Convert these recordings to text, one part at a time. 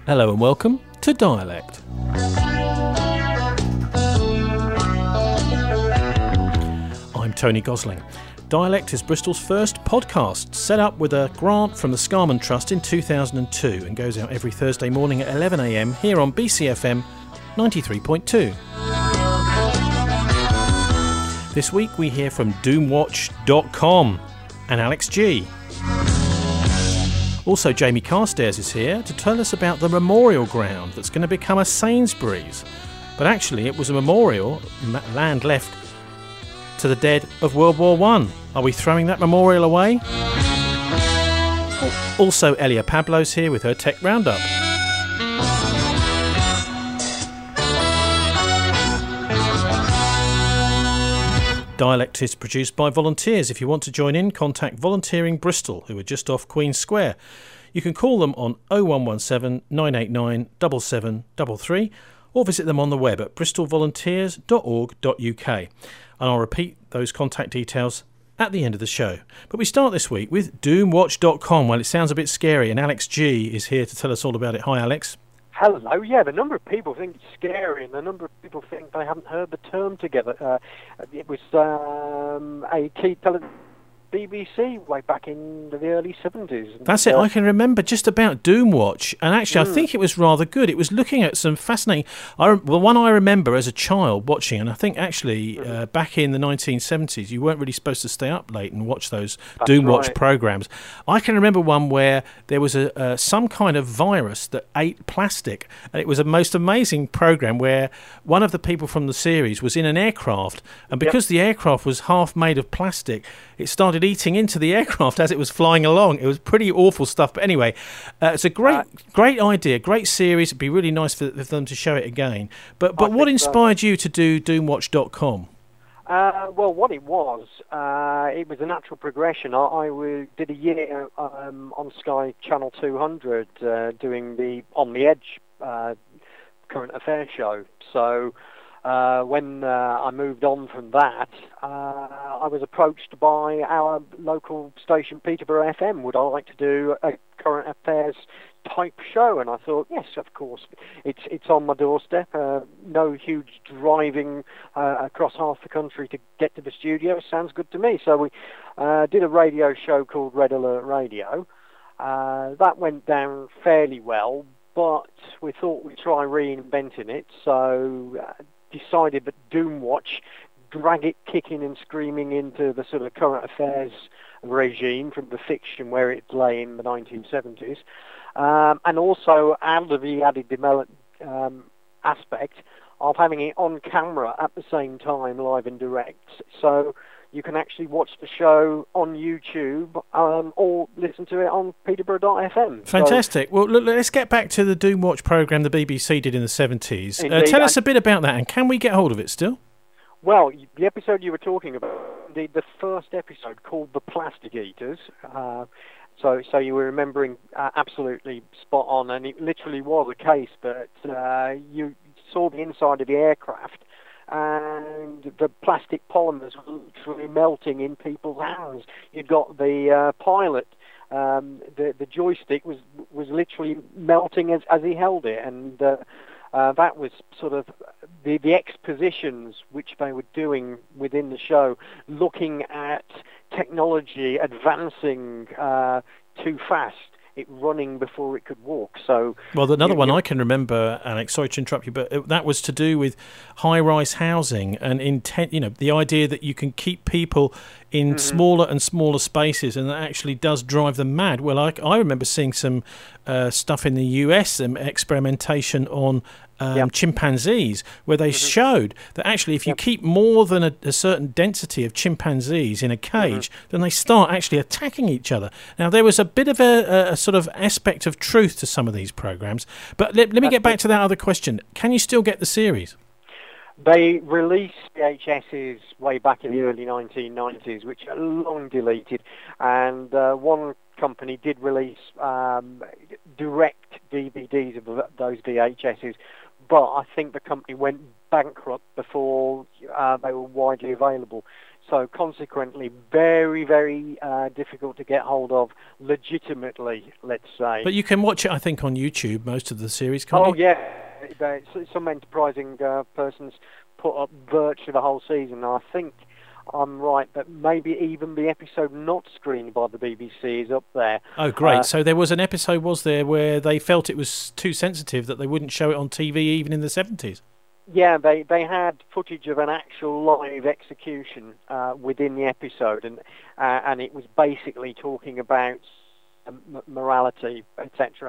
Hello and welcome to Dialect. I'm Tony Gosling. Dialect is Bristol's first podcast, set up with a grant from the Scarman Trust in 2002 and goes out every Thursday morning at 11 a.m. here on BCFM 93.2. This week we hear from Doomwatch.com and Alex G. Also, Jamie Carstairs is here to tell us about the memorial ground that's going to become a Sainsbury's. But actually, it was a memorial, land left to the dead of World War I. Are we throwing that memorial away? Also, Elia Pablo's here with her Tech Roundup. Dialect is produced by volunteers. If you want to join in, contact Volunteering Bristol, who are just off Queen Square. You can call them on 0117 989 7733 or visit them on the web at bristolvolunteers.org.uk. And I'll repeat those contact details at the end of the show. But we start this week with Doomwatch.com. Well, it sounds a bit scary, and Alex G is here to tell us all about it. Hi, Alex. Hello. Yeah, the number of people think it's scary, and the number of people think they haven't heard the term together. It was a key BBC way back in the early 70s. That's it. I can remember just about Doomwatch, and actually I think it was rather good. It was looking at some fascinating... the one I remember as a child watching, and I think actually back in the 1970s you weren't really supposed to stay up late and watch those Doomwatch programmes. I can remember one where there was some kind of virus that ate plastic, and it was a most amazing programme where one of the people from the series was in an aircraft, and because the aircraft was half made of plastic, it started eating into the aircraft as it was flying along. It was pretty awful stuff. But anyway, it's a great idea, great series. It'd be really nice for them to show it again. But what inspired you to do Doomwatch.com? Well, what it was a natural progression. I did a year on Sky Channel 200 doing the On the Edge current affairs show. So when I moved on from that, I was approached by our local station, Peterborough FM. Would I like to do a current affairs type show? And I thought, yes, of course. It's on my doorstep. No huge driving across half the country to get to the studio. Sounds good to me. So we did a radio show called Red Alert Radio. That went down fairly well, but we thought we'd try reinventing it. So decided that Doomwatch, drag it kicking and screaming into the sort of current affairs regime from the fiction where it lay in the 1970s, and also added the added aspect of having it on camera at the same time, live and direct. So you can actually watch the show on YouTube or listen to it on Peterborough.fm. Fantastic. Well, look, let's get back to the Doomwatch programme the BBC did in the 70s. Tell us a bit about that, and can we get hold of it still? Well, the episode you were talking about, the first episode called The Plastic Eaters, so you were remembering absolutely spot on, and it literally was a case that you saw the inside of the aircraft, and the plastic polymers were literally melting in people's hands. You'd got the pilot, the joystick was literally melting as he held it, and that was sort of the expositions which they were doing within the show, looking at technology advancing too fast, it running before it could walk. So, well, another one I can remember, Alex, sorry to interrupt you, but that was to do with high-rise housing and the idea that you can keep people in smaller and smaller spaces, and that actually does drive them mad. Well, I remember seeing some stuff in the US, some experimentation on chimpanzees, where they showed that actually if you keep more than a certain density of chimpanzees in a cage, then they start actually attacking each other. Now, there was a bit of a sort of aspect of truth to some of these programs, but let me get back to that other question. Can you still get the series? They released VHSs way back in the early 1990s, which are long deleted, and one company did release direct DVDs of those VHSs, but I think the company went bankrupt before they were widely available. So consequently, very, very difficult to get hold of legitimately, let's say. But you can watch it, I think, on YouTube, most of the series, can't you? Oh, yeah. Some enterprising persons put up virtually the whole season. I think I'm right, but maybe even the episode not screened by the BBC is up there. Oh, great. So there was an episode, was there, where they felt it was too sensitive that they wouldn't show it on TV even in the 70s? Yeah, they had footage of an actual live execution within the episode, and it was basically talking about morality, etc.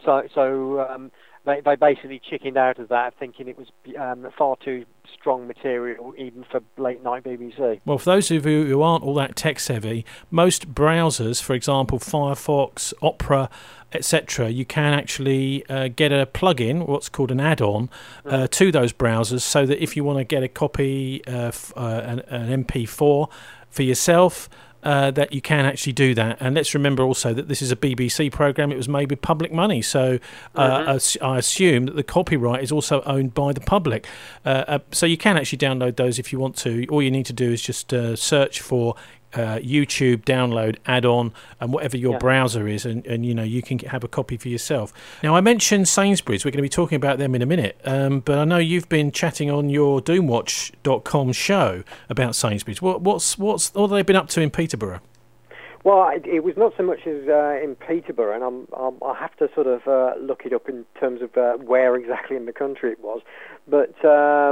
So they basically chickened out of that, thinking it was far too strong material, even for late night BBC. Well, for those of you who aren't all that tech savvy, most browsers, for example, Firefox, Opera, etc., you can actually get a plug-in, what's called an add-on, to those browsers, so that if you want to get a copy of an MP4 for yourself, that you can actually do that. And let's remember also that this is a BBC programme. It was made with public money, so I assume that the copyright is also owned by the public. So you can actually download those if you want to. All you need to do is just search for YouTube, download, add-on, and whatever your browser is, and you can have a copy for yourself. Now, I mentioned Sainsbury's. We're going to be talking about them in a minute, but I know you've been chatting on your Doomwatch.com show about Sainsbury's. What have they been up to in Peterborough? Well, it was not so much as in Peterborough, and I'll have to sort of look it up in terms of where exactly in the country it was. But I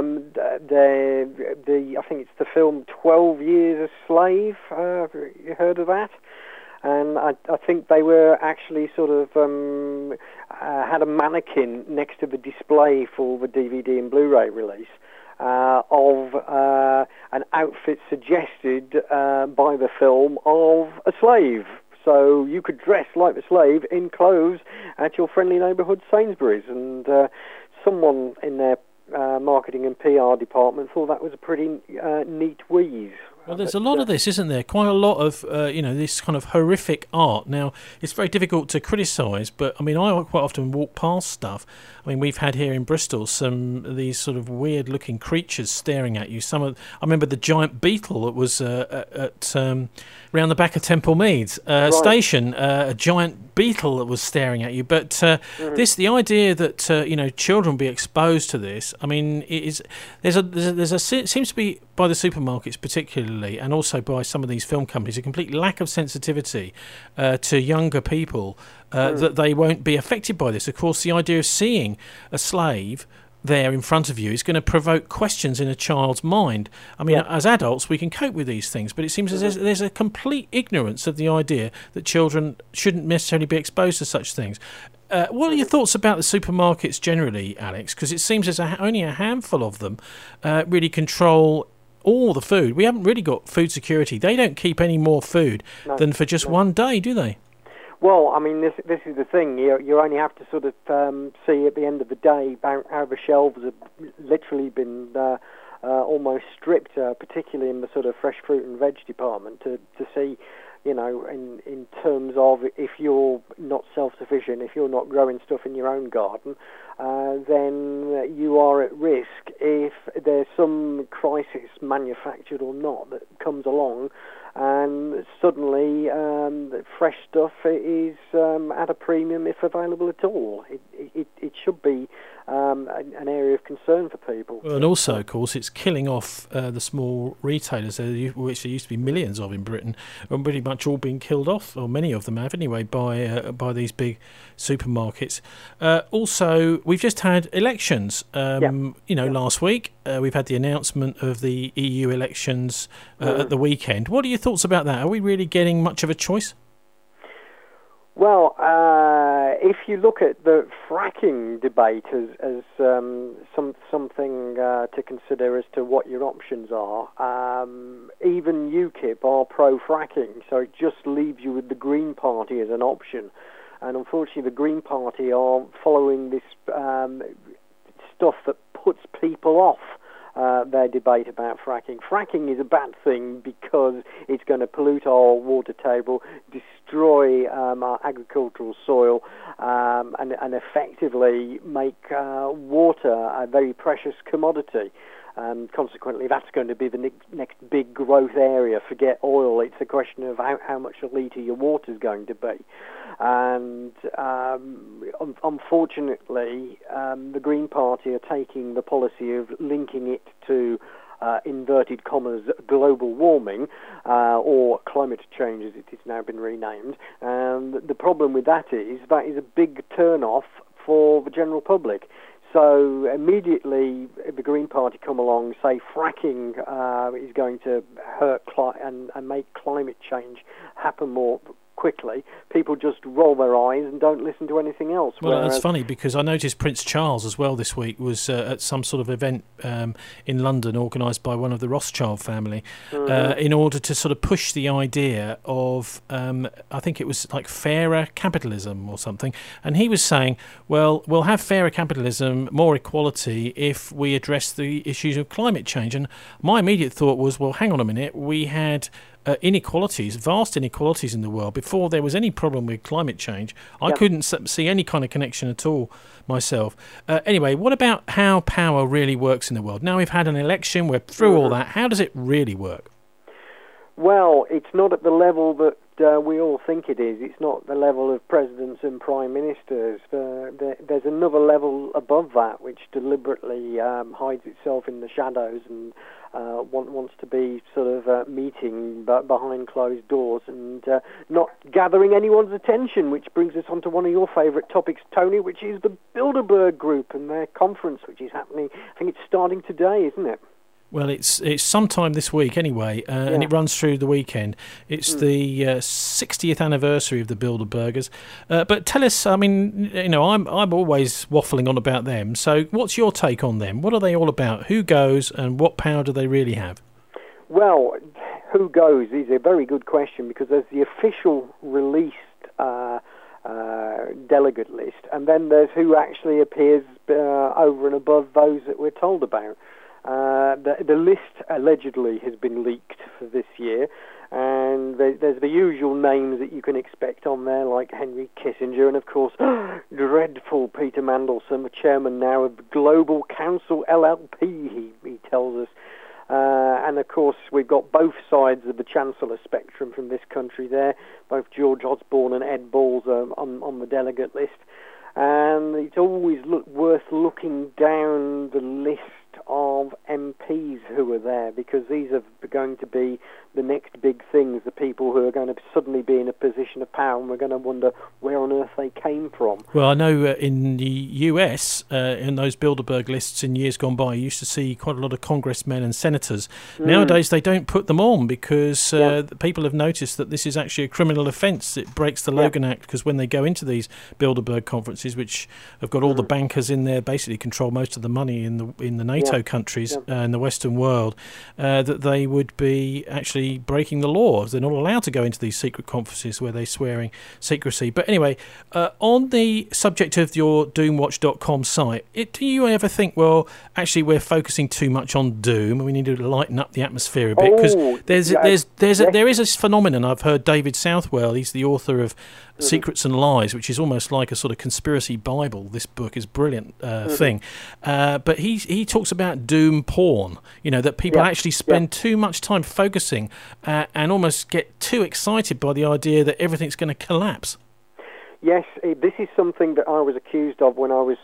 think it's the film 12 Years a Slave. Have you heard of that? And I think they were actually sort of had a mannequin next to the display for the DVD and Blu-ray release. Of an outfit suggested by the film of a slave. So you could dress like the slave in clothes at your friendly neighbourhood Sainsbury's. And someone in their marketing and PR department thought that was a pretty neat wheeze. Well, there's a lot of this, isn't there? Quite a lot of, this kind of horrific art. Now, it's very difficult to criticise, but, I mean, I quite often walk past stuff. I mean, we've had here in Bristol some of these sort of weird-looking creatures staring at you. I remember the giant beetle that was around the back of Temple Meads station, a giant beetle that was staring at you. But the idea that, children be exposed to this, I mean, seems to be, by the supermarkets particularly, and also by some of these film companies, a complete lack of sensitivity to younger people that they won't be affected by this. Of course, the idea of seeing a slave there in front of you is going to provoke questions in a child's mind. I mean, as adults, we can cope with these things, but it seems as there's a complete ignorance of the idea that children shouldn't necessarily be exposed to such things. What are your thoughts about the supermarkets generally, Alex? Because it seems there's only a handful of them really control all the food. We haven't really got food security. They don't keep any more food than for just one day, do they? Well, I mean, this is the thing. You only have to sort of see at the end of the day how the shelves have literally been almost stripped, particularly in the sort of fresh fruit and veg department, to see, in terms of if you're not self-sufficient, if you're not growing stuff in your own garden, then you are at risk if there's some crisis, manufactured or not, that comes along, and suddenly fresh stuff is at a premium if available at all. It should be an area of concern for people. Well, and also, of course, it's killing off the small retailers, which there used to be millions of in Britain, and pretty much all being killed off, or many of them have anyway, by these big supermarkets. Also, we've just had elections. Last week we've had the announcement of the EU elections at the weekend. What are your thoughts about that? Are we really getting much of a choice? Well, if you look at the fracking debate as something to consider as to what your options are, even UKIP are pro-fracking, so it just leaves you with the Green Party as an option. And unfortunately, the Green Party are following this stuff that puts people off their debate about fracking. Fracking is a bad thing because it's going to pollute our water table, destroy our agricultural soil, and effectively make water a very precious commodity. Consequently, that's going to be the next big growth area. Forget oil. It's a question of how much a litre your water is going to be. And unfortunately, the Green Party are taking the policy of linking it to inverted commas, global warming, or climate change as it has now been renamed. And the problem with that is a big turn-off for the general public. So immediately the Green Party come along, say fracking is going to hurt and make climate change happen more quickly, people just roll their eyes and don't listen to anything else. Well, it's funny because I noticed Prince Charles as well this week was at some sort of event in London organised by one of the Rothschild family in order to sort of push the idea of, I think it was like fairer capitalism or something. And he was saying, well, we'll have fairer capitalism, more equality if we address the issues of climate change. And my immediate thought was, well, hang on a minute, we had inequalities, vast inequalities in the world before there was any problem with climate change. I couldn't see any kind of connection at all myself. Anyway, what about how power really works in the world? Now we've had an election, we're through all that. How does it really work? Well, it's not at the level that we all think it is. It's not the level of presidents and prime ministers. There's another level above that which deliberately hides itself in the shadows and wants to be sort of meeting behind closed doors and not gathering anyone's attention, which brings us on to one of your favourite topics, Tony, which is the Bilderberg Group and their conference, which is happening. I think it's starting today, isn't it? Well, it's sometime this week anyway, and it runs through the weekend. It's the 60th anniversary of the Bilderbergers. But tell us, I mean, you know, I'm always waffling on about them. So what's your take on them? What are they all about? Who goes and what power do they really have? Well, who goes is a very good question because there's the official released delegate list, and then there's who actually appears over and above those that we're told about. The list allegedly has been leaked for this year, and there's the usual names that you can expect on there, like Henry Kissinger, and of course, dreadful Peter Mandelson, the chairman now of Global Council LLP, he tells us. And of course, we've got both sides of the Chancellor spectrum from this country there, both George Osborne and Ed Balls on the delegate list. And it's always worth looking down the list of MPs who are there, because these are going to be the next big things, the people who are going to suddenly be in a position of power, and we're going to wonder where on earth they came from. Well, I know in the US, in those Bilderberg lists in years gone by, you used to see quite a lot of congressmen and senators. Nowadays, they don't put them on because people have noticed that this is actually a criminal offence. It breaks the Logan Act, because when they go into these Bilderberg conferences, which have got all the bankers in there, basically control most of the money in the NATO countries in the Western world, that they would be actually breaking the law. They're not allowed to go into these secret conferences where they're swearing secrecy. But anyway, on the subject of your Doomwatch.com site, do you ever think, well, actually we're focusing too much on doom and we need to lighten up the atmosphere a bit? Because there is this phenomenon. I've heard David Southwell, he's the author of Secrets and Lies, which is almost like a sort of conspiracy Bible. This book is a brilliant thing. But he talks about doom porn, you know, that people actually spend too much time focusing and almost get too excited by the idea that everything's going to collapse. Yes, this is something that I was accused of when I was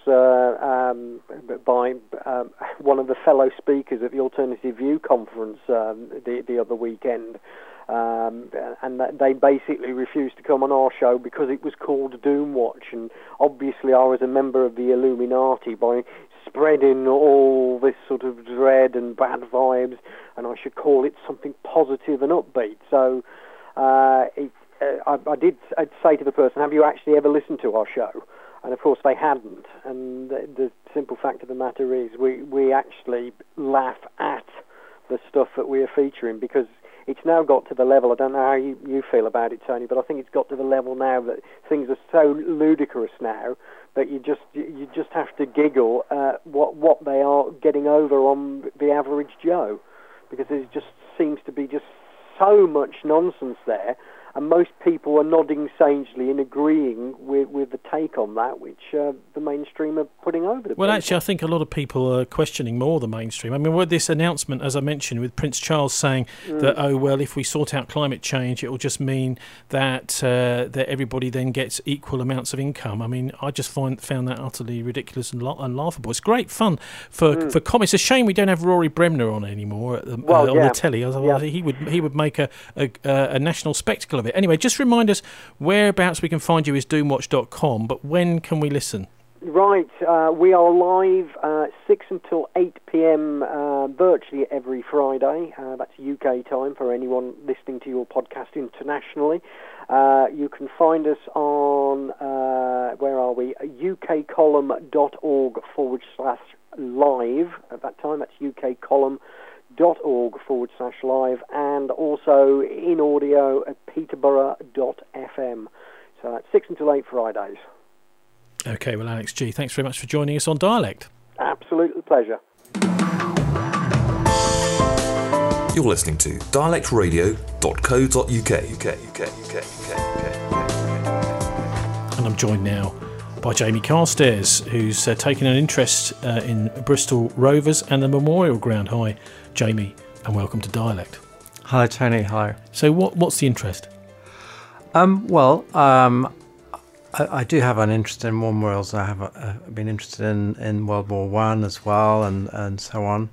by one of the fellow speakers at the Alternative View conference the other weekend. And they basically refused to come on our show because it was called Doomwatch, and obviously I was a member of the Illuminati by spreading all this sort of dread and bad vibes, and I should call it something positive and upbeat. So I'd say to the person, have you actually ever listened to our show? And of course they hadn't, and the simple fact of the matter is we actually laugh at the stuff that we are featuring, because it's now got to the level, I don't know how you feel about it, Tony, but I think it's got to the level now that things are so ludicrous now that you just have to giggle at what they are getting over on the average Joe, because there just seems to be just so much nonsense there. most people are nodding sagely and agreeing with the take on that, which the mainstream are putting over the Well, people. actually, I think a lot of people are questioning more the mainstream. I mean, with this announcement, as I mentioned, with Prince Charles saying that, oh, well, if we sort out climate change, it will just mean that that everybody then gets equal amounts of income. I mean, I just found that utterly ridiculous and laughable. It's great fun for comics. It's a shame we don't have Rory Bremner on anymore on the telly. Otherwise, he would make a national spectacle of it. Anyway, just remind us whereabouts we can find you is doomwatch.com, but when can we listen? Right, we are live 6 until 8 p.m. Virtually every Friday. That's UK time for anyone listening to your podcast internationally. You can find us on, where are we, ukcolumn.org/live. At that time, that's ukcolumn.org/live, and also in audio at peterborough.fm. So that's 6 until 8 Fridays. Okay, well, Alex G., thanks very much for joining us on Dialect. Absolute pleasure. You're listening to dialectradio.co.uk. And I'm joined now by Jamie Carstairs, who's taken an interest in Bristol Rovers and the Memorial Ground. Hi, Jamie, and welcome to Dialect. Hello, Tony. Hi. So what's the interest? I do have an interest in war memorials. I have been interested in World War I as well, and so on.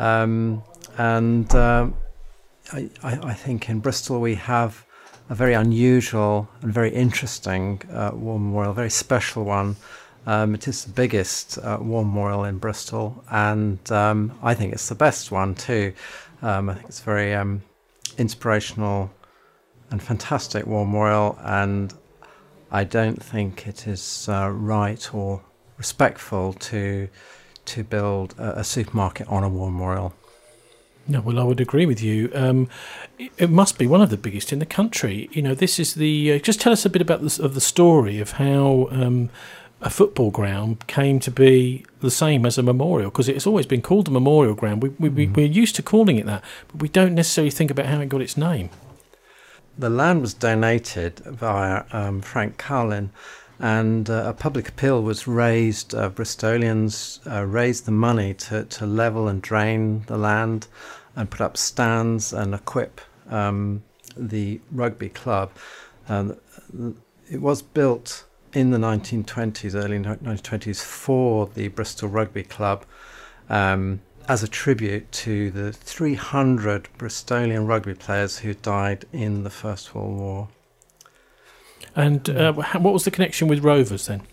I think in Bristol we have a very unusual and very interesting war memorial, a very special one. It is the biggest war memorial in Bristol, and I think it's the best one too. I think it's very inspirational and fantastic war memorial, and I don't think it is right or respectful to build a supermarket on a war memorial. No, well, I would agree with you. It must be one of the biggest in the country. You know, this is the. Just tell us a bit about the story of how a football ground came to be the same as a memorial, because it's always been called a memorial ground. We're used to calling it that, but we don't necessarily think about how it got its name. The land was donated via Frank Cowlin, and a public appeal was raised. Bristolians raised the money to level and drain the land and put up stands and equip the rugby club. It was built in the 1920s, early 1920s, for the Bristol Rugby Club, as a tribute to the 300 Bristolian rugby players who died in the First World War. And what was the connection with Rovers then?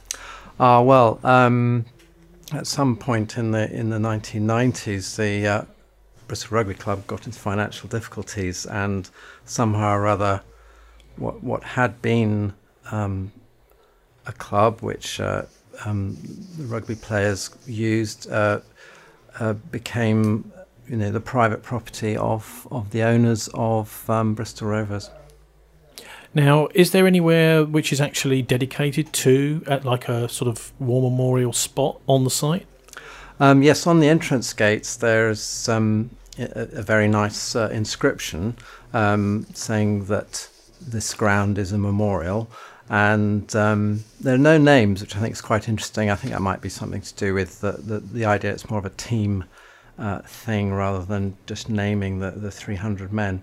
At some point in the 1990s, the Bristol Rugby Club got into financial difficulties, and somehow or other, what had been a club which the rugby players used became, the private property of the owners of Bristol Rovers. Now, is there anywhere which is actually dedicated to, like a sort of war memorial spot on the site? Yes, on the entrance gates there's a very nice inscription saying that this ground is a memorial, and there are no names, which I think is quite interesting. I think that might be something to do with the idea it's more of a team thing rather than just naming the 300 men.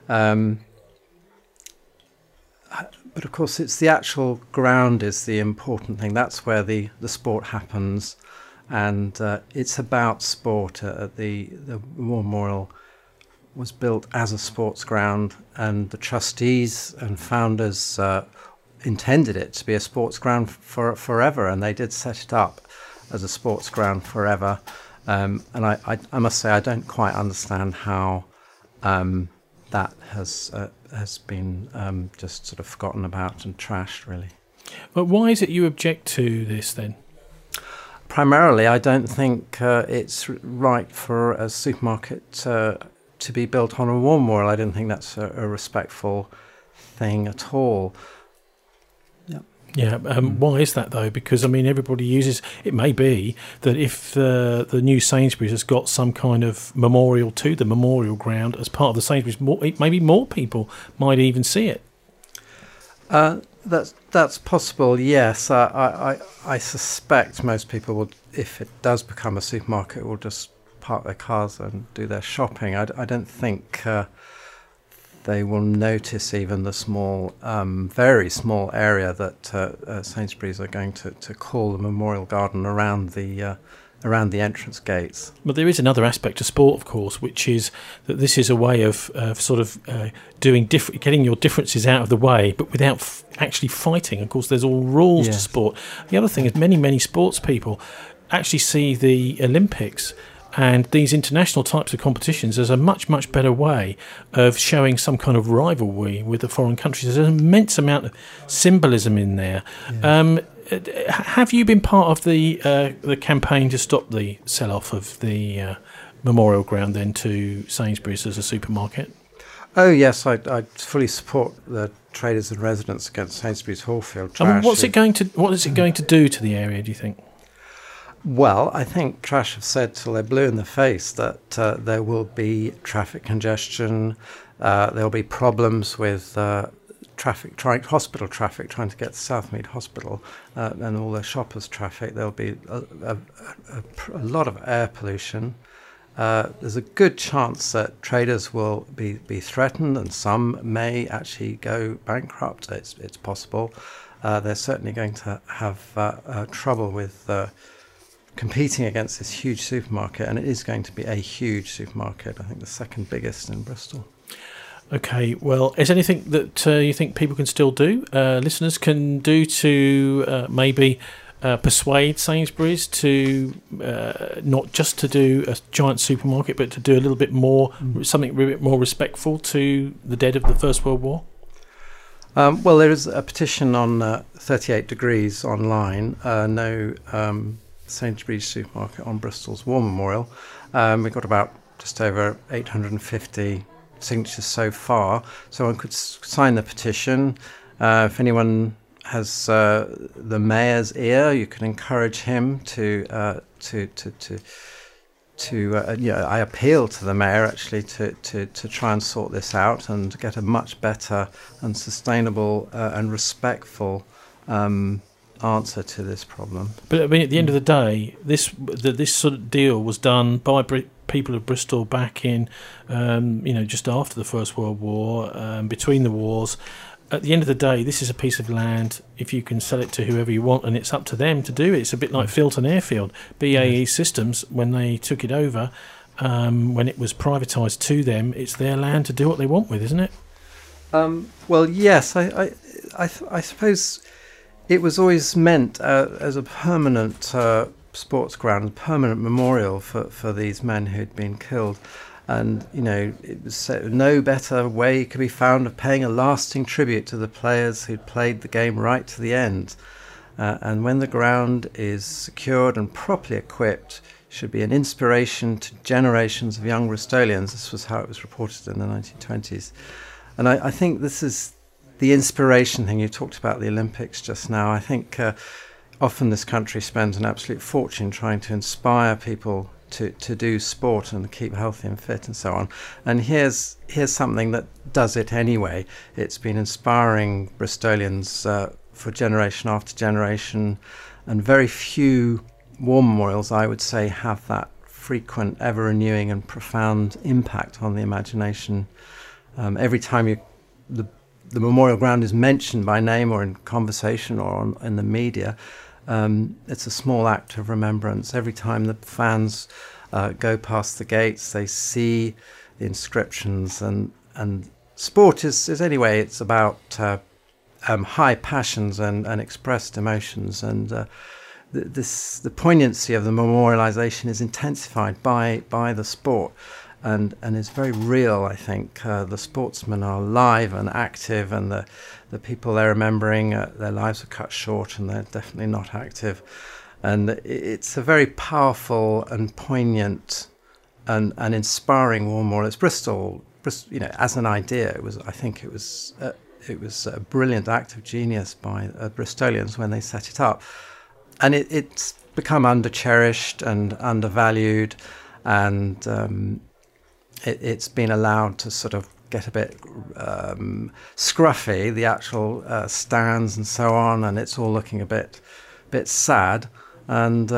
But of course, it's the actual ground is the important thing. That's where the sport happens, and it's about sport. The War Memorial was built as a sports ground, and the trustees and founders intended it to be a sports ground forever, and they did set it up as a sports ground forever. And I must say, I don't quite understand how that has been just sort of forgotten about and trashed, really. But why is it you object to this then? Primarily, I don't think it's right for a supermarket to be built on a war memorial. I don't think that's a respectful thing at all. Yeah, why is that though? Because, I mean, everybody uses... It may be that if the new Sainsbury's has got some kind of memorial to the memorial ground as part of the Sainsbury's, maybe more people might even see it. That's possible. Yes, I suspect most people will, if it does become a supermarket, will just park their cars and do their shopping. I don't think they will notice even the small, very small area that Sainsbury's are going to call the Memorial Garden around the entrance gates. But there is another aspect to sport, of course, which is that this is a way of getting your differences out of the way, but without actually fighting. Of course, there's all rules to sport. The other thing is many sports people actually see the Olympics and these international types of competitions as a much better way of showing some kind of rivalry with the foreign countries. There's an immense amount of symbolism in there. Yeah. Have you been part of the campaign to stop the sell-off of the Memorial Ground then to Sainsbury's as a supermarket? Oh yes, I fully support the Traders and Residents against Sainsbury's Hallfield Trash. I mean, what is it going to do to the area, do you think? Well, I think Trash have said till they're blue in the face that there will be traffic congestion, there will be problems with hospital traffic, trying to get to Southmead Hospital, and all the shoppers' traffic. There'll be a lot of air pollution. There's a good chance that traders will be threatened, and some may actually go bankrupt. It's possible. They're certainly going to have trouble with competing against this huge supermarket, and it is going to be a huge supermarket. I think the second biggest in Bristol. Okay, well, is there anything that you think people can still do, listeners can do to maybe persuade Sainsbury's to not just to do a giant supermarket, but to do a little bit more, something a bit more respectful to the dead of the First World War? Well, there is a petition on 38 Degrees online, no Sainsbury's supermarket on Bristol's War Memorial. We've got about just over 850 signatures so far, so one could sign the petition. If anyone has the mayor's ear, you can encourage him to I appeal to the mayor actually to try and sort this out and get a much better and sustainable and respectful answer to this problem. But I mean, at the end of the day, this sort of deal was done by people of Bristol back in, just after the First World War, between the wars. At the end of the day, this is a piece of land. If you can sell it to whoever you want, and it's up to them to do it. It's a bit like Filton Airfield. BAE Systems, when they took it over, when it was privatised to them, it's their land to do what they want with, isn't it? Well, yes. I suppose it was always meant as a permanent sports ground, a permanent memorial for these men who'd been killed. And, it was no better way could be found of paying a lasting tribute to the players who'd played the game right to the end. And when the ground is secured and properly equipped, should be an inspiration to generations of young Bristolians. This was how it was reported in the 1920s. And I think this is the inspiration thing. You talked about the Olympics just now. I think often this country spends an absolute fortune trying to inspire people to do sport and keep healthy and fit and so on. And here's something that does it anyway. It's been inspiring Bristolians for generation after generation, and very few war memorials, I would say, have that frequent, ever-renewing and profound impact on the imagination. Every time the memorial ground is mentioned by name or in conversation or in the media, it's a small act of remembrance. Every time the fans go past the gates, they see the inscriptions, and sport is anyway, it's about high passions and expressed emotions, and the poignancy of the memorialisation is intensified by the sport, and is very real. I think the sportsmen are alive and active, and the people they're remembering, their lives are cut short and they're definitely not active. And it's a very powerful and poignant and inspiring war memorial. It's Bristol, as an idea, I think it was a brilliant act of genius by Bristolians when they set it up. And it's become under-cherished and undervalued, and it's been allowed to sort of get a bit scruffy, the actual stands and so on, and it's all looking a bit sad. And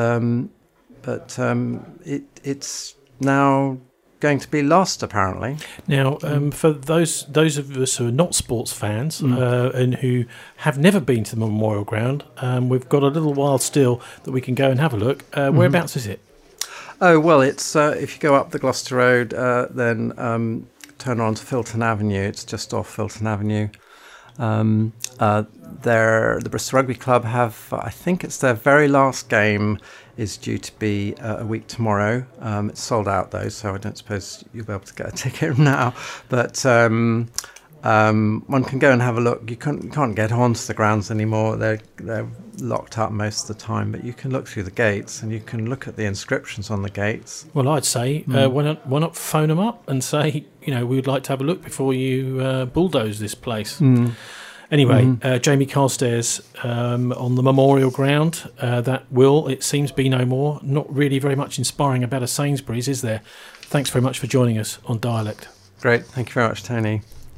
it's now going to be lost, apparently. Now, for those of us who are not sports fans and who have never been to the Memorial Ground, we've got a little while still that we can go and have a look. Whereabouts is it? Oh, well, it's if you go up the Gloucester Road, then turn on to Filton Avenue. It's just off Filton Avenue. The Bristol Rugby Club have, I think it's their very last game is due to be a week tomorrow. It's sold out though, so I don't suppose you'll be able to get a ticket now. But one can go and have a look. You can't get onto the grounds anymore. They're locked up most of the time, but you can look through the gates and you can look at the inscriptions on the gates. Well, I'd say why not phone them up and say, we would like to have a look before you bulldoze this place. Anyway, Jamie Carstairs on the Memorial Ground. That will, it seems, be no more. Not really very much inspiring about a Sainsbury's, is there? Thanks very much for joining us on Dialect. Great. Thank you very much, Tony.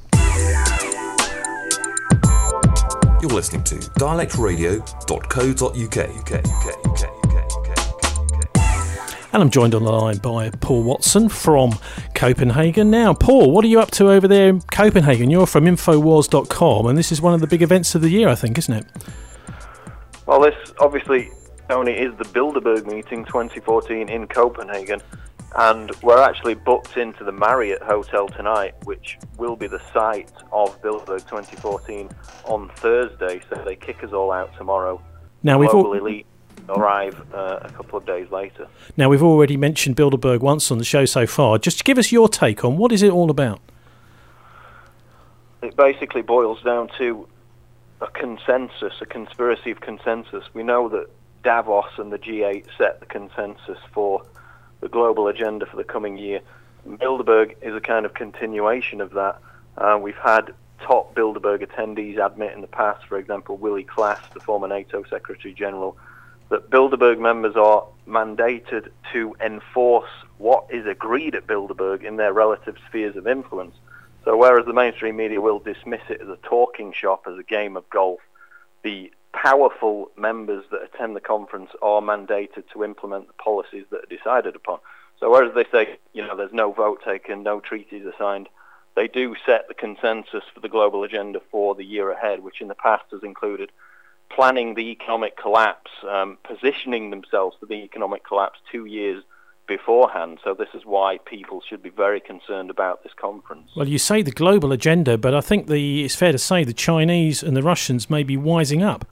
You're listening to dialectradio.co.uk. And I'm joined on the line by Paul Watson from Copenhagen. Now, Paul, what are you up to over there in Copenhagen? You're from Infowars.com, and this is one of the big events of the year, I think, isn't it? Well, this obviously, Tony, is the Bilderberg meeting 2014 in Copenhagen, and we're actually booked into the Marriott Hotel tonight, which will be the site of Bilderberg 2014 on Thursday, so they kick us all out tomorrow. Now, Global Elite arrive a couple of days later. Now, we've already mentioned Bilderberg once on the show so far. Just give us your take on what is it all about? It basically boils down to a consensus, a conspiracy of consensus. We know that Davos and the G8 set the consensus for the global agenda for the coming year. Bilderberg is a kind of continuation of that. We've had top Bilderberg attendees admit in the past, for example, Willy Klaas, the former NATO Secretary General, that Bilderberg members are mandated to enforce what is agreed at Bilderberg in their relative spheres of influence. So whereas the mainstream media will dismiss it as a talking shop, as a game of golf, the powerful members that attend the conference are mandated to implement the policies that are decided upon. So whereas they say, there's no vote taken, no treaties are signed, they do set the consensus for the global agenda for the year ahead, which in the past has included planning the economic collapse, positioning themselves for the economic collapse 2 years beforehand. So this is why people should be very concerned about this conference. Well, you say the global agenda, but I think it's fair to say the Chinese and the Russians may be wising up.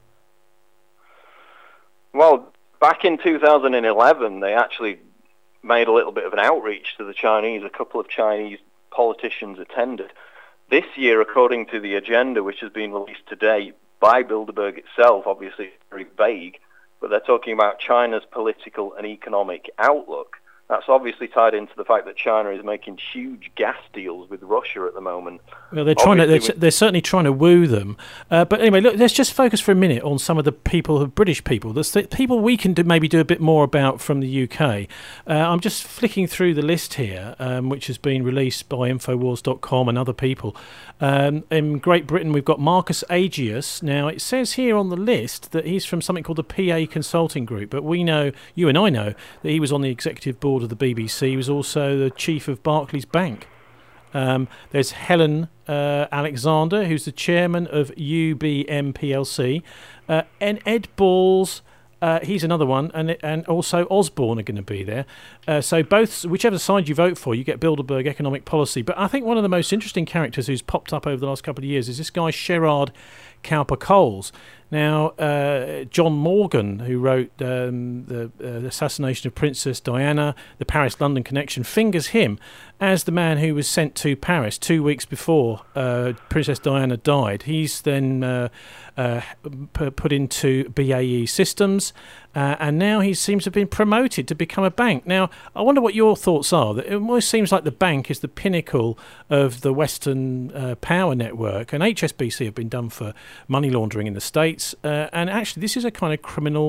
Well, back in 2011, they actually made a little bit of an outreach to the Chinese. A couple of Chinese politicians attended. This year, according to the agenda, which has been released today by Bilderberg itself, obviously very vague, but they're talking about China's political and economic outlook. That's obviously tied into the fact that China is making huge gas deals with Russia at the moment. Well, they're certainly trying to woo them. But anyway, look, let's just focus for a minute on some of the people, British people, the people we can maybe do a bit more about from the UK. I'm just flicking through the list here, which has been released by Infowars.com and other people. In Great Britain, we've got Marcus Agius. Now, it says here on the list that he's from something called the PA Consulting Group, but we know, you and I know, that he was on the executive board of the BBC. He was also the chief of Barclays Bank. There's Helen Alexander, who's the chairman of UBM PLC, and Ed Balls. He's another one, and also Osborne are going to be there. So both, whichever side you vote for, you get Bilderberg economic policy. But I think one of the most interesting characters who's popped up over the last couple of years is this guy Sherard Cowper-Coles. Now, John Morgan, who wrote the Assassination of Princess Diana, the Paris-London Connection, fingers him as the man who was sent to Paris 2 weeks before Princess Diana died. He's then put into BAE Systems, and now he seems to have been promoted to become a bank. Now, I wonder what your thoughts are. It almost seems like the bank is the pinnacle of the Western power network, and HSBC have been done for money laundering in the States, and actually this is a kind of criminal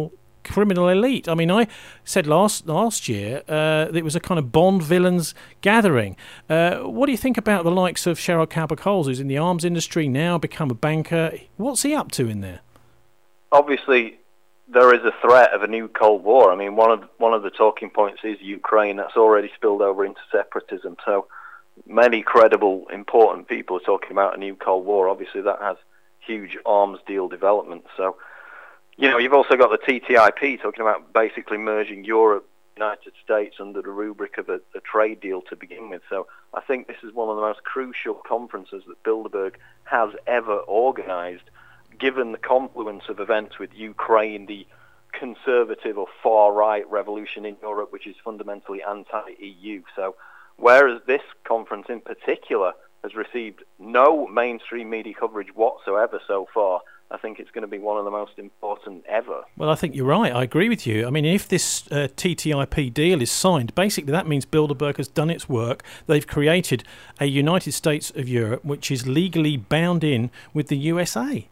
criminal elite. I mean, I said last year that it was a kind of Bond villains gathering. What do you think about the likes of Sherrod Calper-Coles, who's in the arms industry now, become a banker? What's he up to in there? Obviously, there is a threat of a new Cold War. I mean, one of the talking points is Ukraine. That's already spilled over into separatism. So many credible, important people are talking about a new Cold War. Obviously, that has huge arms deal development. So, you've also got the TTIP talking about basically merging Europe, United States under the rubric of a trade deal to begin with. So I think this is one of the most crucial conferences that Bilderberg has ever organised, given the confluence of events with Ukraine, the conservative or far-right revolution in Europe, which is fundamentally anti-EU. So whereas this conference in particular has received no mainstream media coverage whatsoever so far, I think it's going to be one of the most important ever. Well, I think you're right. I agree with you. I mean, if this TTIP deal is signed, basically that means Bilderberg has done its work. They've created a United States of Europe which is legally bound in with the USA.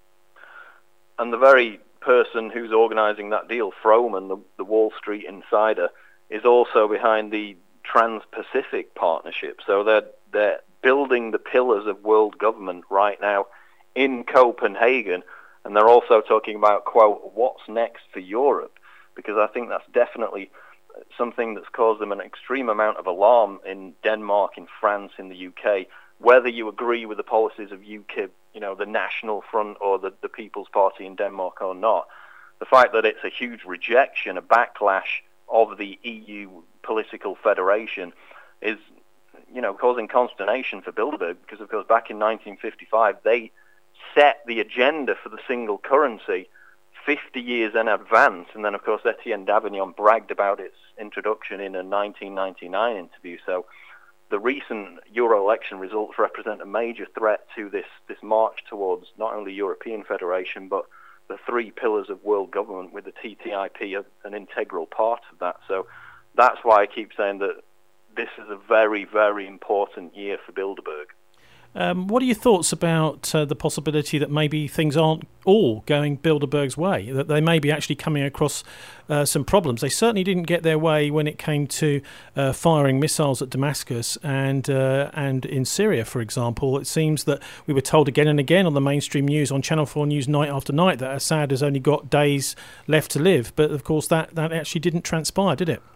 And the very person who's organising that deal, Froman, the Wall Street insider, is also behind the Trans-Pacific Partnership. So they're building the pillars of world government right now in Copenhagen, and they're also talking about, quote, what's next for Europe, because I think that's definitely something that's caused them an extreme amount of alarm in Denmark, in France, in the UK, whether you agree with the policies of UKIP, the National Front or the People's Party in Denmark or not. The fact that it's a huge rejection, a backlash of the EU political federation is, causing consternation for Bilderberg, because, of course, back in 1955, they set the agenda for the single currency 50 years in advance. And then, of course, Etienne Davignon bragged about its introduction in a 1999 interview. So the recent Euro election results represent a major threat to this march towards not only European federation, but the three pillars of world government, with the TTIP an integral part of that. So that's why I keep saying that this is a very, very important year for Bilderberg. What are your thoughts about the possibility that maybe things aren't all going Bilderberg's way, that they may be actually coming across some problems? They certainly didn't get their way when it came to firing missiles at Damascus and in Syria, for example. It seems that we were told again and again on the mainstream news, on Channel 4 News night after night, that Assad has only got days left to live. But, of course, that actually didn't transpire, did it?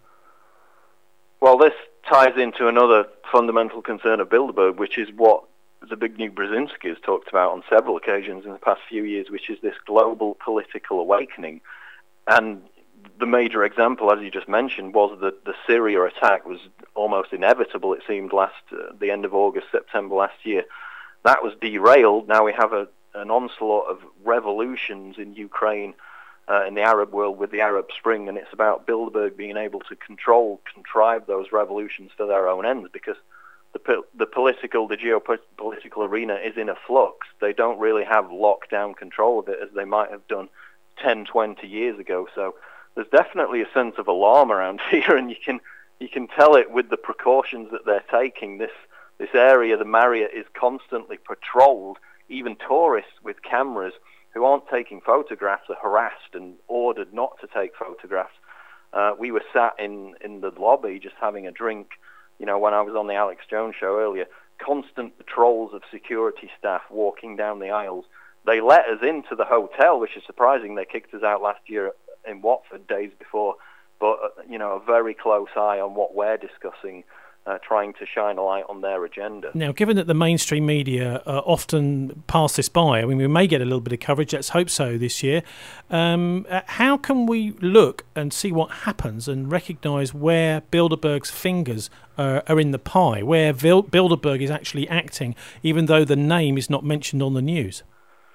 Well, this ties into another fundamental concern of Bilderberg, which is what Zbigniew Brzezinski has talked about on several occasions in the past few years, which is this global political awakening. And the major example, as you just mentioned, was that the Syria attack was almost inevitable, it seemed, the end of August, September last year. That was derailed. Now we have an onslaught of revolutions in Ukraine, in the Arab world with the Arab Spring, and it's about Bilderberg being able to contrive those revolutions for their own ends, because the geopolitical arena is in a flux. They don't really have lockdown control of it as they might have done 10, 20 years ago. So there's definitely a sense of alarm around here, and you can tell it with the precautions that they're taking. This area, the Marriott, is constantly patrolled. Even tourists with cameras who aren't taking photographs are harassed and ordered not to take photographs. We were sat in the lobby just having a drink, when I was on the Alex Jones show earlier. Constant patrols of security staff walking down the aisles. They let us into the hotel, which is surprising. They kicked us out last year in Watford days before. But, a very close eye on what we're discussing, trying to shine a light on their agenda. Now, given that the mainstream media often pass this by, I mean, we may get a little bit of coverage, let's hope so, this year. How can we look and see what happens and recognise where Bilderberg's fingers are in the pie, where Bilderberg is actually acting, even though the name is not mentioned on the news?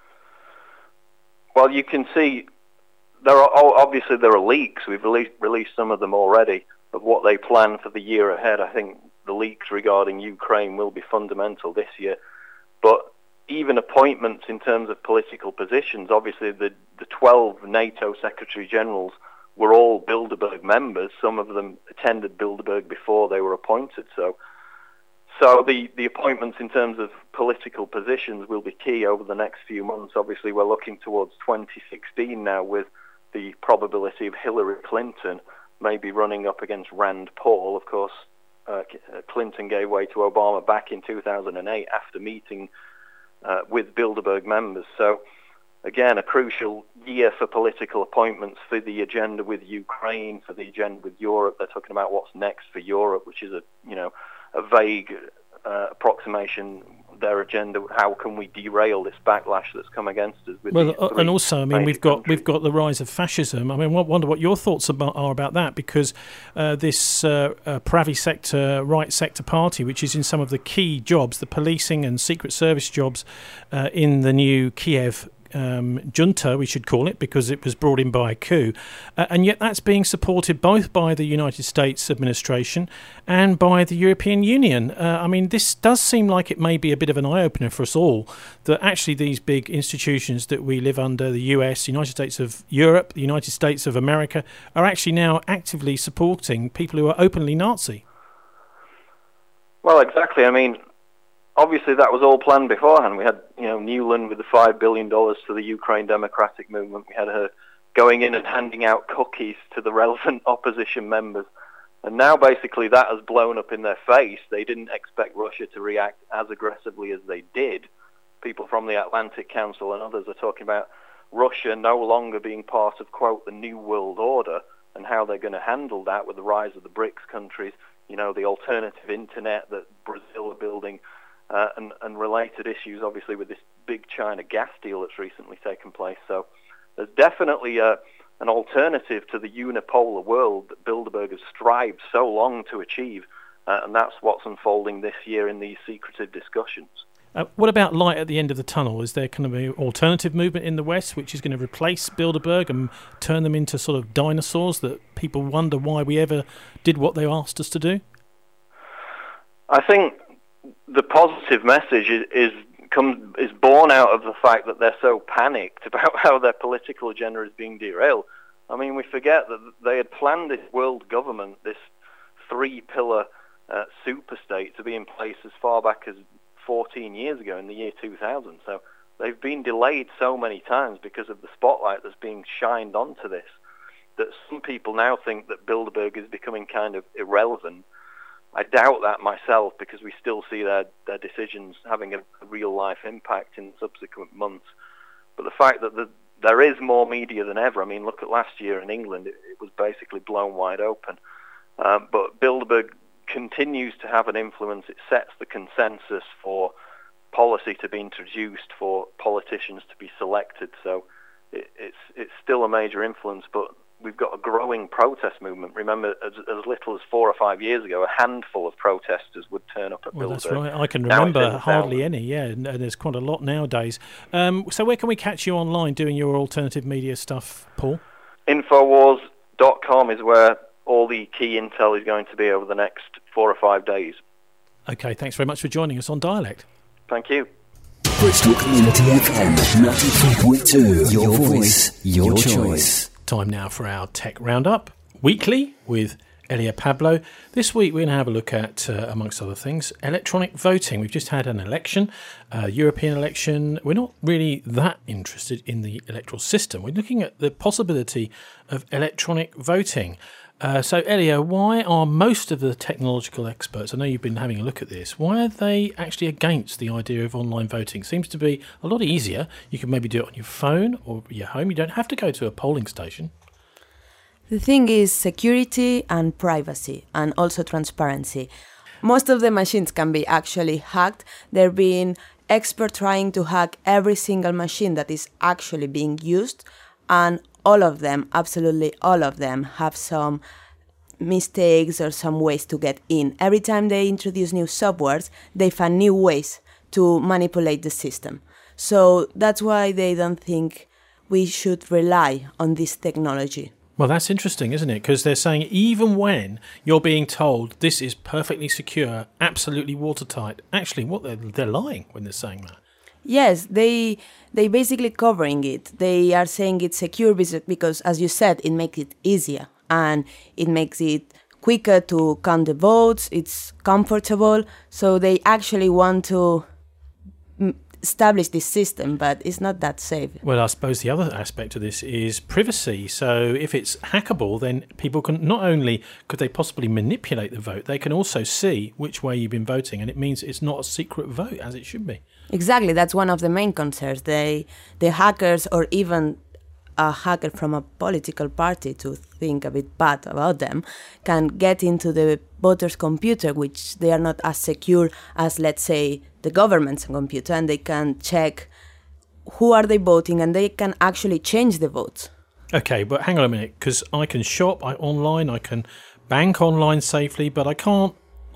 Well, you can see there are leaks. We've released some of them already, of what they plan for the year ahead. I think the leaks regarding Ukraine will be fundamental this year. But even appointments in terms of political positions, obviously the 12 NATO Secretary Generals were all Bilderberg members. Some of them attended Bilderberg before they were appointed. So the appointments in terms of political positions will be key over the next few months. Obviously, we're looking towards 2016 now with the probability of Hillary Clinton maybe running up against Rand Paul. Of course, Clinton gave way to Obama back in 2008 after meeting with Bilderberg members. So, again, a crucial year for political appointments, for the agenda with Ukraine, for the agenda with Europe. They're talking about what's next for Europe, which is a vague approximation. Their agenda. How can we derail this backlash that's come against us? And also, I mean, we've got the rise of fascism. I mean, I wonder what your thoughts are about that, because this Pravy sector, right sector party, which is in some of the key jobs, the policing and secret service jobs in the new Kiev junta, we should call it, because it was brought in by a coup, and yet that's being supported both by the United States administration and by the European Union. I mean, this does seem like it may be a bit of an eye-opener for us all, that actually these big institutions that we live under, the US, the United States of Europe, the United States of America, are actually now actively supporting people who are openly Nazi. Well, exactly. I mean, obviously, that was all planned beforehand. We had, Newland with the $5 billion to the Ukraine Democratic Movement. We had her going in and handing out cookies to the relevant opposition members. And now, basically, that has blown up in their face. They didn't expect Russia to react as aggressively as they did. People from the Atlantic Council and others are talking about Russia no longer being part of, quote, the New World Order, and how they're going to handle that with the rise of the BRICS countries, the alternative internet that Brazil are building, and related issues, obviously, with this big China gas deal that's recently taken place. So there's definitely an alternative to the unipolar world that Bilderberg has strived so long to achieve, and that's what's unfolding this year in these secretive discussions. What about light at the end of the tunnel? Is there kind of an alternative movement in the West which is going to replace Bilderberg and turn them into sort of dinosaurs that people wonder why we ever did what they asked us to do? I think the positive message is born out of the fact that they're so panicked about how their political agenda is being derailed. I mean, we forget that they had planned this world government, this three-pillar superstate, to be in place as far back as 14 years ago in the year 2000. So they've been delayed so many times because of the spotlight that's being shined onto this, that some people now think that Bilderberg is becoming kind of irrelevant. I doubt that myself, because we still see their decisions having a real-life impact in subsequent months. But the fact that there is more media than ever, I mean, look at last year in England, it was basically blown wide open. But Bilderberg continues to have an influence. It sets the consensus for policy to be introduced, for politicians to be selected. So it's still a major influence, but we've got a growing protest movement. Remember, as little as 4 or 5 years ago, a handful of protesters would turn up at Bilderberg. That's right. I can remember hardly any, and there's quite a lot nowadays. So where can we catch you online doing your alternative media stuff, Paul? Infowars.com is where all the key intel is going to be over the next 4 or 5 days. Okay, thanks very much for joining us on Dialect. Thank you. Bristol Community FM 93.2. Your voice, your choice. Time now for our Tech Roundup, weekly with Elia Pablo. This week we're going to have a look at, amongst other things, electronic voting. We've just had an election, a European election. We're not really that interested in the electoral system. We're looking at the possibility of electronic voting. So, Elia, why are most of the technological experts, I know you've been having a look at this, why are they actually against the idea of online voting? Seems to be a lot easier. You can maybe do it on your phone or your home. You don't have to go to a polling station. The thing is security and privacy, and also transparency. Most of the machines can be actually hacked. There have been experts trying to hack every single machine that is actually being used, and all of them, absolutely all of them, have some mistakes or some ways to get in. Every time they introduce new softwares, they find new ways to manipulate the system. So that's why they don't think we should rely on this technology. Well, that's interesting, isn't it? Because they're saying even when you're being told this is perfectly secure, absolutely watertight, actually, they're lying when they're saying that. Yes, they basically covering it. They are saying it's secure because, as you said, it makes it easier and it makes it quicker to count the votes. It's comfortable. So they actually want to established this system, but it's not that safe. Well, I suppose the other aspect of this is privacy. So if it's hackable, then people can not only could they possibly manipulate the vote, they can also see which way you've been voting, and it means it's not a secret vote as it should be. Exactly, that's one of the main concerns. The hackers, or even a hacker from a political party, to think a bit bad about them, can get into the voter's computer, which they are not as secure as, let's say, the government's computer, and they can check who are they voting, and they can actually change the votes. Okay, but hang on a minute, because I can shop online, I can bank online safely, but I can't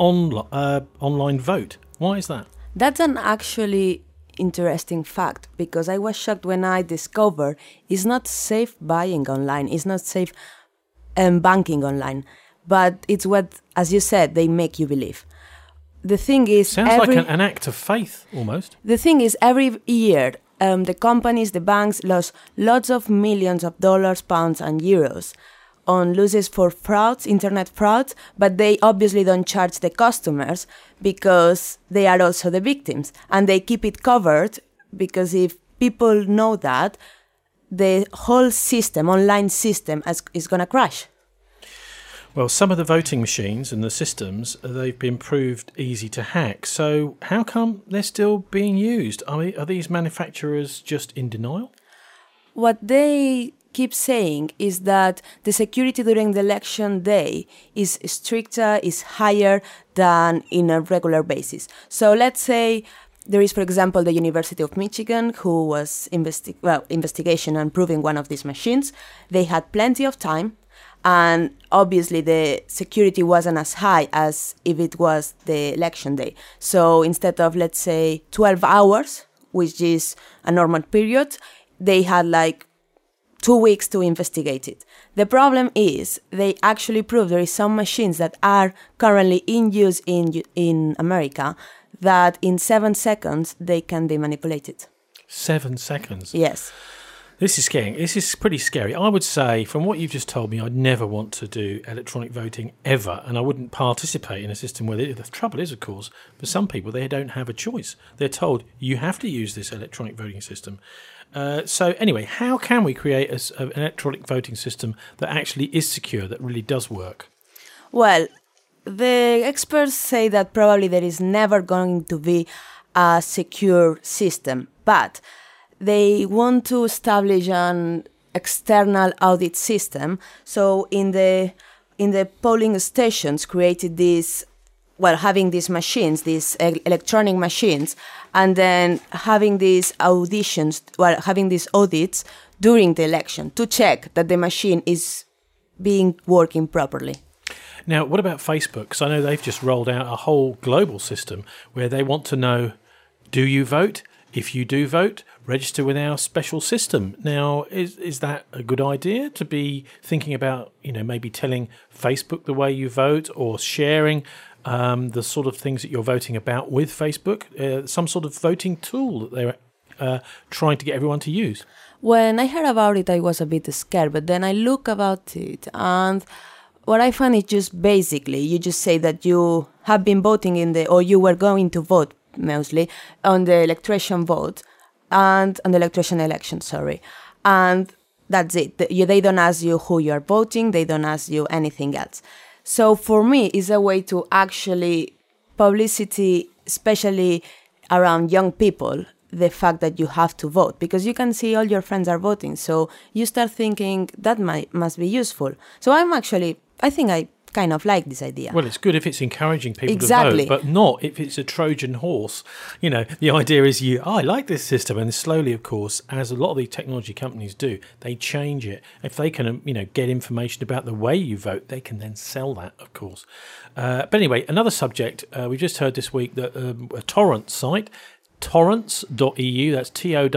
online vote. Why is that? That's an actually interesting fact, because I was shocked when I discovered it's not safe buying online, it's not safe banking online, but it's what, as you said, they make you believe. The thing is, sounds like an act of faith almost. The thing is, every year the companies, the banks lost lots of millions of dollars, pounds and euros on losses for frauds, internet frauds, but they obviously don't charge the customers because they are also the victims, and they keep it covered, because if people know that, the whole system, online system, is going to crash. Well, some of the voting machines and the systems, they've been proved easy to hack. So how come they're still being used? Are these manufacturers just in denial? What they keep saying is that the security during the election day is stricter, is higher than in a regular basis. So let's say there is, for example, the University of Michigan, who was investigation and proving one of these machines. They had plenty of time, and obviously the security wasn't as high as if it was the election day. So instead of, let's say, 12 hours, which is a normal period, they had like 2 weeks to investigate it. The problem is they actually proved there is some machines that are currently in use in America that in 7 seconds they can be manipulated. 7 seconds? Yes. This is scary. This is pretty scary. I would say, from what you've just told me, I'd never want to do electronic voting ever, and I wouldn't participate in a system where the trouble is, of course, for some people, they don't have a choice. They're told, you have to use this electronic voting system. So anyway, how can we create an electronic voting system that actually is secure, that really does work? Well, the experts say that probably there is never going to be a secure system, but they want to establish an external audit system. So in the polling stations created this, having these machines, these electronic machines, and then having these having these audits during the election to check that the machine is working properly. Now, what about Facebook? Because I know they've just rolled out a whole global system where they want to know, do you vote? If you do vote, register with our special system. Now, is that a good idea to be thinking about, maybe telling Facebook the way you vote, or sharing the sort of things that you're voting about with Facebook? Some sort of voting tool that they're trying to get everyone to use? When I heard about it, I was a bit scared, but then I look about it, and what I find is just basically, you just say that you have been voting or you were going to vote mostly on the election election, and that's it. They don't ask you who you are voting, they don't ask you anything else. So for me, it's a way to actually publicity, especially around young people, the fact that you have to vote, because you can see all your friends are voting, so you start thinking that must be useful. So I think I kind of like this idea. Well, it's good if it's encouraging people to vote, but not if it's a Trojan horse. The idea is I like this system, and slowly, of course, as a lot of the technology companies do, they change it. If they can, get information about the way you vote, they can then sell that, of course. But anyway, another subject, we just heard this week that a torrent site, torrents.eu, that's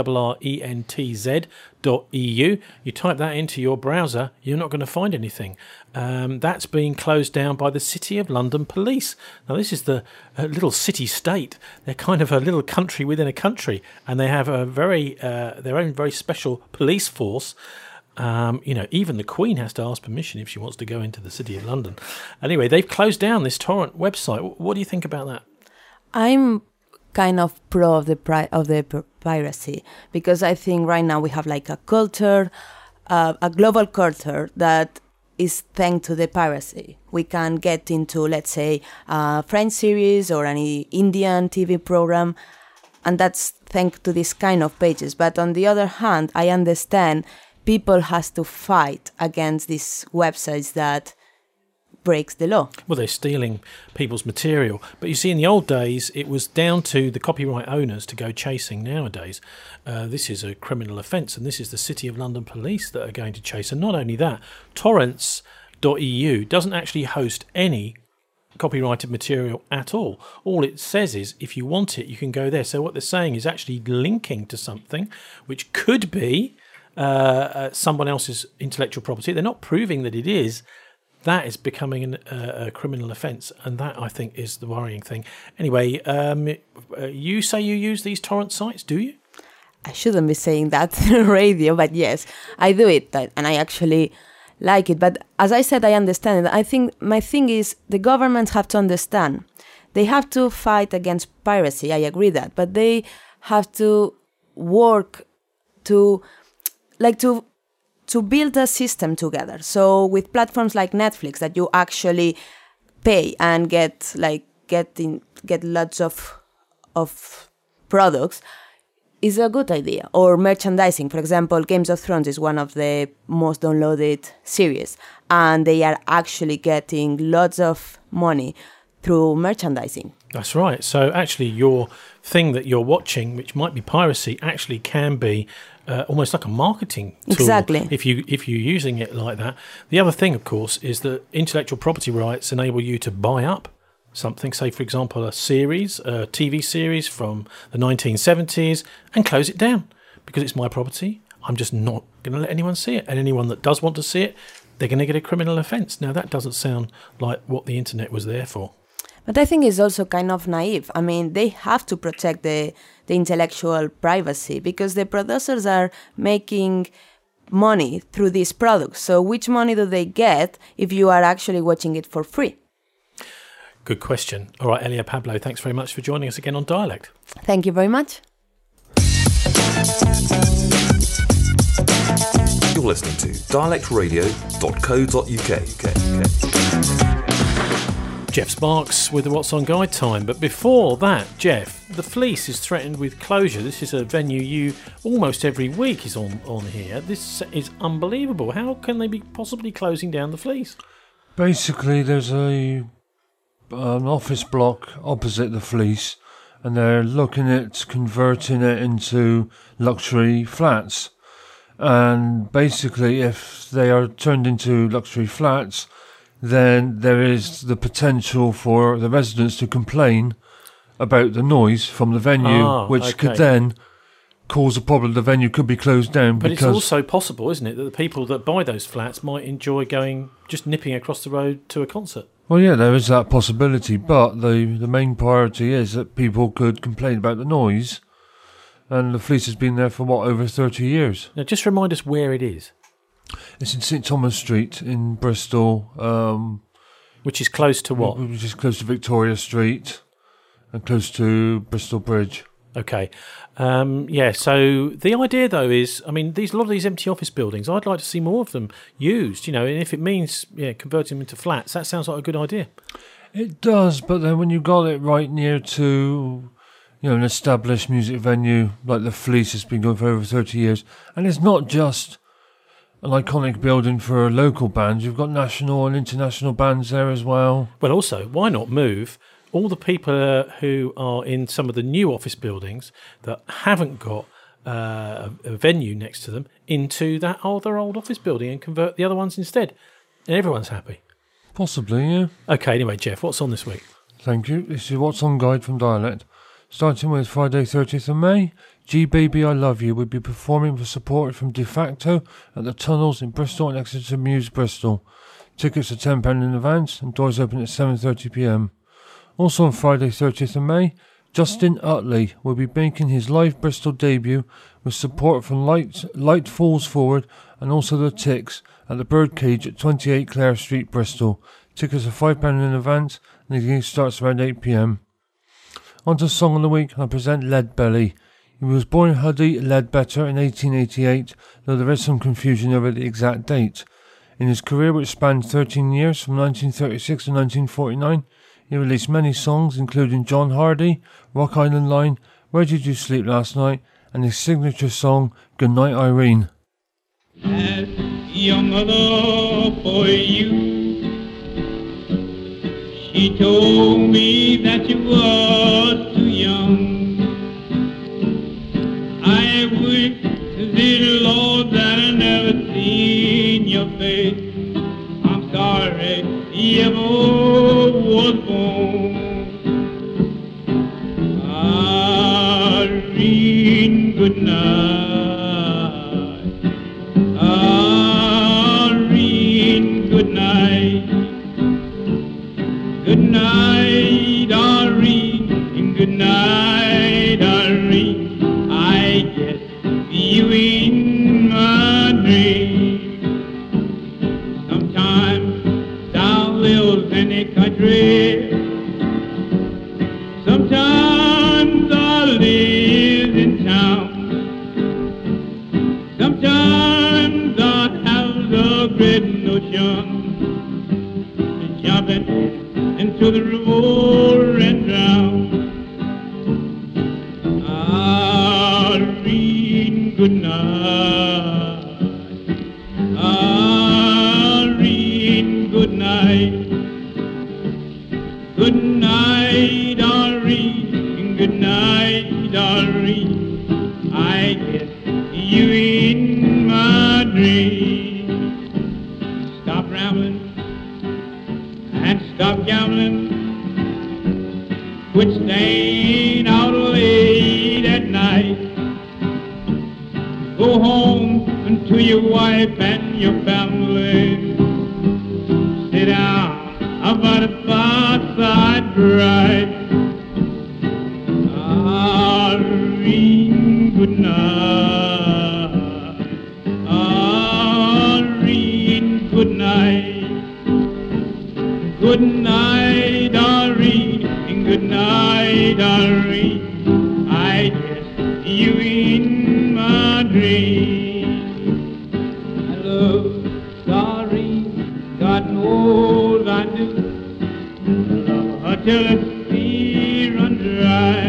torrentz.eu. You type that into your browser, you're not going to find anything. That's being closed down by the City of London Police. Now, this is the little city-state. They're kind of a little country within a country, and they have their own very special police force. Even the Queen has to ask permission if she wants to go into the City of London. Anyway, they've closed down this torrent website. What do you think about that? I'm kind of pro of the piracy, because I think right now we have like a culture, a global culture that is thanks to the piracy. We can get into, let's say, a French series or any Indian TV program, and that's thanks to this kind of pages. But on the other hand, I understand people has to fight against these websites that breaks the law. Well, they're stealing people's material. But you see, in the old days, it was down to the copyright owners to go chasing. Nowadays, this is a criminal offence, and this is the City of London Police that are going to chase. And not only that, torrents.eu doesn't actually host any copyrighted material at all. All it says is, if you want it, you can go there. So what they're saying is actually linking to something which could be someone else's intellectual property. They're not proving that it is. That is becoming a criminal offence, and that, I think, is the worrying thing. Anyway, you say you use these torrent sites, do you? I shouldn't be saying that through radio, but yes, I do it, and I actually like it. But as I said, I understand it. I think my thing is the governments have to understand. They have to fight against piracy, I agree that, but they have to work to build a system together. So with platforms like Netflix that you actually pay and get lots of products is a good idea. Or merchandising. For example, Games of Thrones is one of the most downloaded series, and they are actually getting lots of money through merchandising. That's right. So actually your thing that you're watching, which might be piracy, actually can be almost like a marketing tool. Exactly. If you're using it like that. The other thing, of course, is that intellectual property rights enable you to buy up something, say, for example, a TV series from the 1970s, and close it down. Because it's my property, I'm just not going to let anyone see it. And anyone that does want to see it, they're going to get a criminal offence. Now, that doesn't sound like what the internet was there for. But I think it's also kind of naive. I mean, they have to protect the intellectual privacy because the producers are making money through these products. So which money do they get if you are actually watching it for free? Good question. All right, Elia Pablo, thanks very much for joining us again on Dialect. Thank you very much. You're listening to dialectradio.co.uk. Jeff Sparks with the What's On Guide time. But before that, Jeff, the Fleece is threatened with closure. This is a venue you almost every week is on here. This is unbelievable. How can they be possibly closing down the Fleece? Basically, there's an office block opposite the Fleece, and they're looking at converting it into luxury flats. And basically, if they are turned into luxury flats, then there is the potential for the residents to complain about the noise from the venue, which could then cause a problem. The venue could be closed down. But it's also possible, isn't it, that the people that buy those flats might enjoy just nipping across the road to a concert? Well, yeah, there is that possibility, but the main priority is that people could complain about the noise, and the Fleece has been there for, over 30 years. Now, just remind us where it is. It's in St Thomas Street in Bristol. Which is close to what? Which is close to Victoria Street and close to Bristol Bridge. Okay. So the idea, though, is, I mean, a lot of these empty office buildings, I'd like to see more of them used, and if it means converting them into flats, that sounds like a good idea. It does, but then when you got it right near to an established music venue like the Fleece has been going for over 30 years, and it's not just an iconic building for local bands. You've got national and international bands there as well. Well, also, why not move all the people who are in some of the new office buildings that haven't got a venue next to them into that other old office building and convert the other ones instead? And everyone's happy. Possibly, yeah. Okay, anyway, Jeff, what's on this week? Thank you. This is What's On Guide from Dialect. Starting with Friday 30th of May, G Baby I Love You will be performing for support from De Facto at the Tunnels in Bristol and Exeter Muse, Bristol. Tickets are £10 in advance and doors open at 7:30pm. Also on Friday 30th of May, Justin Utley will be making his live Bristol debut with support from Light Falls Forward and also the Ticks at the Birdcage at 28 Clare Street, Bristol. Tickets are £5 in advance and the gig starts around 8pm. On to Song of the Week, I present Leadbelly. He was born Huddy Ledbetter in 1888, though there is some confusion over the exact date. In his career, which spanned 13 years, from 1936 to 1949, he released many songs, including John Hardy, Rock Island Line, Where Did You Sleep Last Night, and his signature song, Goodnight Irene. Ask your mother for you. She told me that you was too young. I wish to the Lord that I never seen your face. I'm sorry you ever was born. Irene, good night. Irene, good night. Good night, Irene, and good night, Irene. I guess you in my dream. Sometimes I live in the country. Sometimes I live in town. Sometimes I have the great notion of jumping into the river and drown. Irene, good night. Irene, good night. Good night, Irene. Good night, Irene. I guess you in my dream. Stop rambling and stop gambling. Quit staying out late at night. Go home to your wife and your family. Sit down by the fireside bright. Irene, good night. Irene, good night. Good night, Irene, and good night, Irene. I guess you in my dream. I love Irene, God knows I do. Love her till the sea runs dry.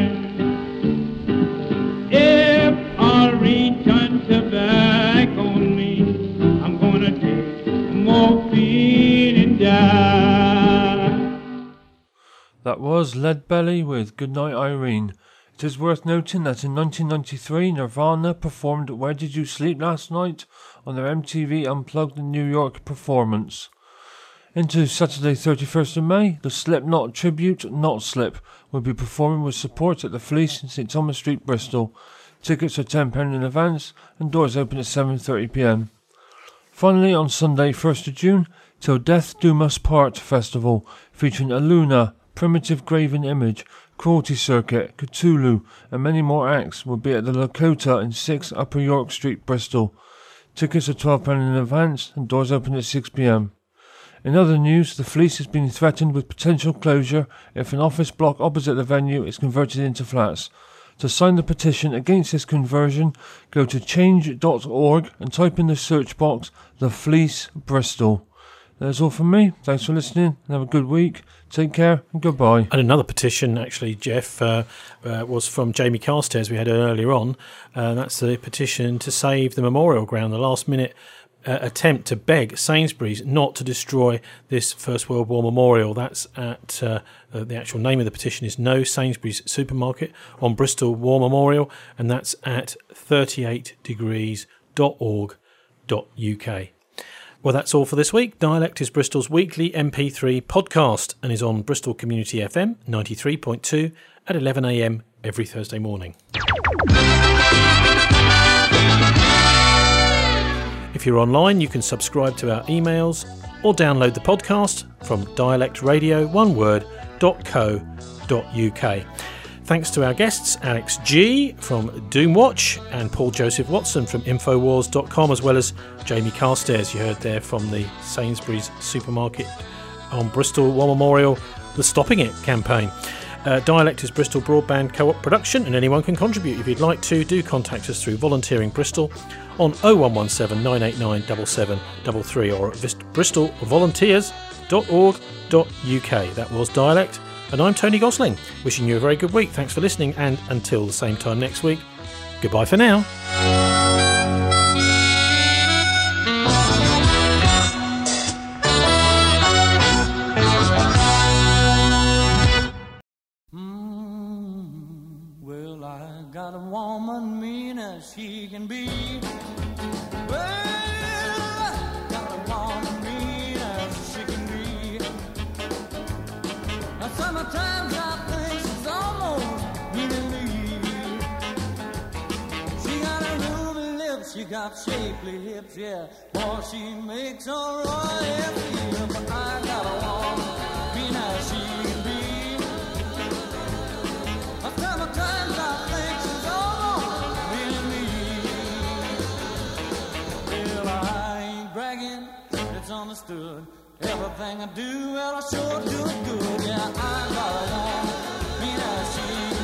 If Irene turns her back on me, I'm gonna take morphine and die. That was Leadbelly with Goodnight Irene. It is worth noting that in 1993 Nirvana performed Where Did You Sleep Last Night on their MTV Unplugged in New York performance. Into Saturday 31st of May, the Slipknot tribute Not Slip will be performing with support at the Fleece in St Thomas Street, Bristol. Tickets are £10 in advance and doors open at 7:30pm. Finally, on Sunday 1st of June, Till Death Do Us Part Festival featuring Aluna, Primitive Graven Image, Cruelty Circuit, Cthulhu and many more acts will be at the Lakota in 6 Upper York Street, Bristol. Tickets are £12 in advance and doors open at 6pm. In other news, the Fleece has been threatened with potential closure if an office block opposite the venue is converted into flats. To sign the petition against this conversion, go to change.org and type in the search box The Fleece Bristol. That's all from me. Thanks for listening and have a good week. Take care and goodbye. And another petition, actually, Jeff, was from Jamie Carstairs we had earlier on. That's the petition to save the memorial ground, the last-minute attempt to beg Sainsbury's not to destroy this First World War memorial. That's at the actual name of the petition is No Sainsbury's Supermarket on Bristol War Memorial, and that's at 38degrees.org.uk. Well, that's all for this week. Dialect is Bristol's weekly MP3 podcast and is on Bristol Community FM 93.2 at 11am every Thursday morning. If you're online, you can subscribe to our emails or download the podcast from dialectradio.co.uk. Thanks to our guests, Alex G from Doomwatch and Paul Joseph Watson from Infowars.com, as well as Jamie Carstairs, you heard there from the Sainsbury's Supermarket on Bristol War Memorial, the Stopping It campaign. Dialect is Bristol Broadband Co-op production, and anyone can contribute. If you'd like to, do contact us through Volunteering Bristol on 0117 989 7733 or at bristolvolunteers.org.uk. That was Dialect, and I'm Tony Gosling, wishing you a very good week. Thanks for listening, and until the same time next week, goodbye for now. Got a woman mean as she can be. Well, got a woman mean as she can be. Now sometimes I think she's almost mean to me. She got a ruby lips, she got shapely hips, yeah. Boy, she makes a royal feel. But I got a woman mean as she can be. Now sometimes I think she's almost mean to me. Well, I ain't bragging, it's understood. Everything I do, well, I sure do it good. Yeah, I got a woman mean as she